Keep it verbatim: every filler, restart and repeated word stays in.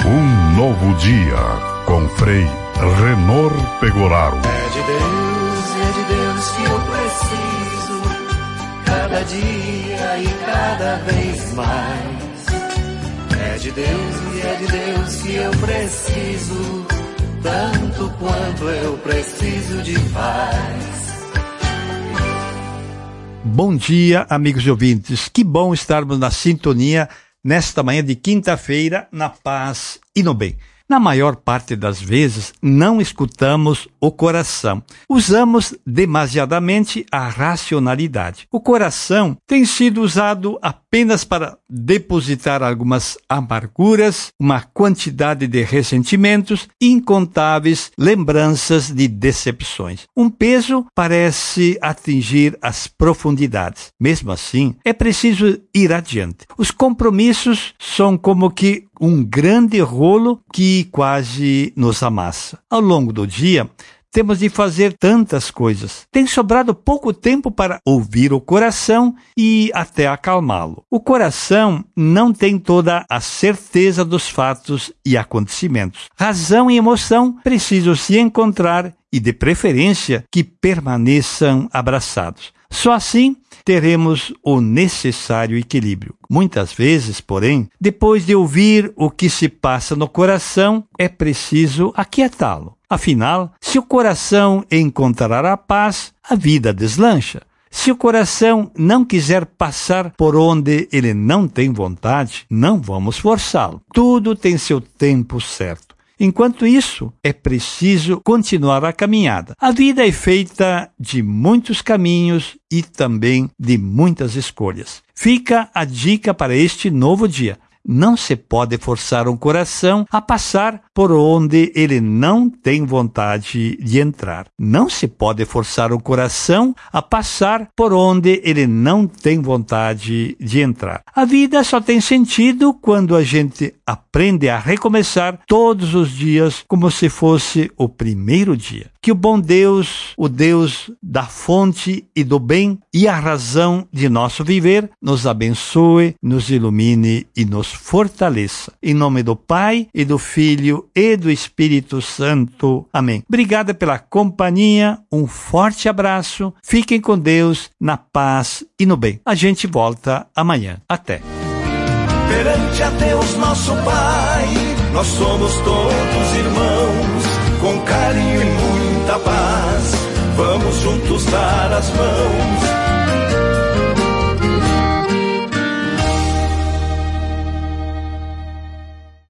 Um novo dia com Frei Renor Pegoraro. É de Deus, é de Deus que eu preciso, cada dia e cada vez mais. É de Deus e é de Deus que eu preciso, tanto quanto eu preciso de paz. Bom dia, amigos e ouvintes. Que bom estarmos na sintonia nesta manhã de quinta-feira, na paz e no bem. Na maior parte das vezes, não escutamos o coração. Usamos demasiadamente a racionalidade. O coração tem sido usado apenas para depositar algumas amarguras, uma quantidade de ressentimentos e incontáveis lembranças de decepções. Um peso parece atingir as profundidades. Mesmo assim, é preciso ir adiante. Os compromissos são como que um grande rolo que quase nos amassa. Ao longo do dia, temos de fazer tantas coisas. Tem sobrado pouco tempo para ouvir o coração e até acalmá-lo. O coração não tem toda a certeza dos fatos e acontecimentos. Razão e emoção precisam se encontrar e, de preferência, que permaneçam abraçados. Só assim teremos o necessário equilíbrio. Muitas vezes, porém, depois de ouvir o que se passa no coração, é preciso aquietá-lo. Afinal, se o coração encontrar a paz, a vida deslancha. Se o coração não quiser passar por onde ele não tem vontade, não vamos forçá-lo. Tudo tem seu tempo certo. Enquanto isso, é preciso continuar a caminhada. A vida é feita de muitos caminhos e também de muitas escolhas. Fica a dica para este novo dia. Não se pode forçar um coração a passar por onde ele não tem vontade de entrar. Não se pode forçar um coração a passar por onde ele não tem vontade de entrar. A vida só tem sentido quando a gente aprende a recomeçar todos os dias como se fosse o primeiro dia. Que o bom Deus, o Deus da fonte e do bem e a razão de nosso viver, nos abençoe, nos ilumine e nos fortaleça. Em nome do Pai e do Filho e do Espírito Santo. Amém. Obrigada pela companhia, um forte abraço, fiquem com Deus, na paz e no bem. A gente volta amanhã. Até. Perante a Deus nosso Pai, nós somos todos irmãos, com carinho e muita paz, vamos juntos dar as mãos